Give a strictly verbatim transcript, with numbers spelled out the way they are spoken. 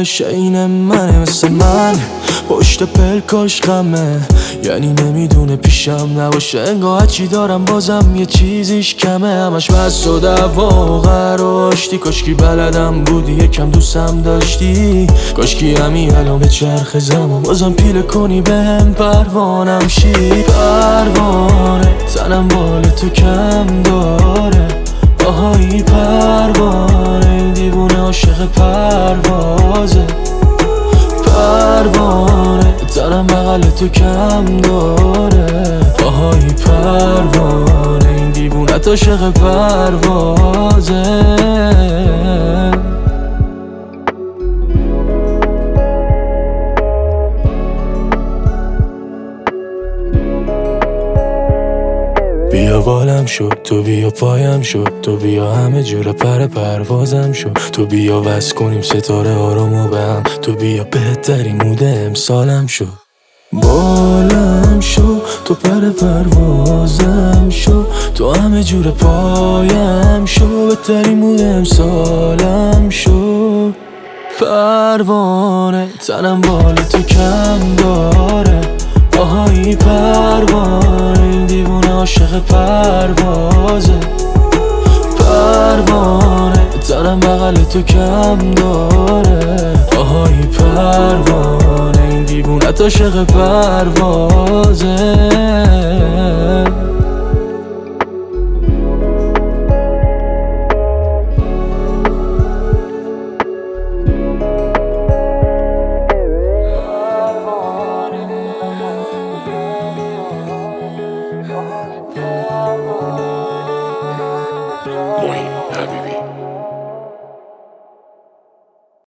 باشه این منه مثل من پشت پلکاش غمه، یعنی نمیدونه پیشم نباشه انگاه هرچی دارم بازم یه چیزیش کمه. همش بس و دعوا و قراشتی، کاشکی بلدم بودی یکم دوستم داشتی، کاشکی همین الان به چرخ زمان بازم پیله کنی بهم پروانم شی. پروانه تنم بال تو کم داره، آهایی پروانه این دیوونه عاشق پروازه. پروانه تنم بغل تو کم داره، آهایی پروانه این دیوونه عاشق پروازه. بیا بالم شد تو، بیا پایم شد تو، بیا همه جور پر پروازم شد تو، بیا وصل کنیم ستاره آرامو به هم تو، بیا بهترین مود امسالم شد. بالم شد تو، پر پروازم شد تو، همه جور پایم شد، بهترین مود امسالم شد. پروانه تنم بال تو کم داره، آهایی پروانه این دیوونه عاشق پروازه. پروانه تنم بغل تو کم داره، آهایی پروانه این دیوونه عاشق پروازه. Moin Habibi.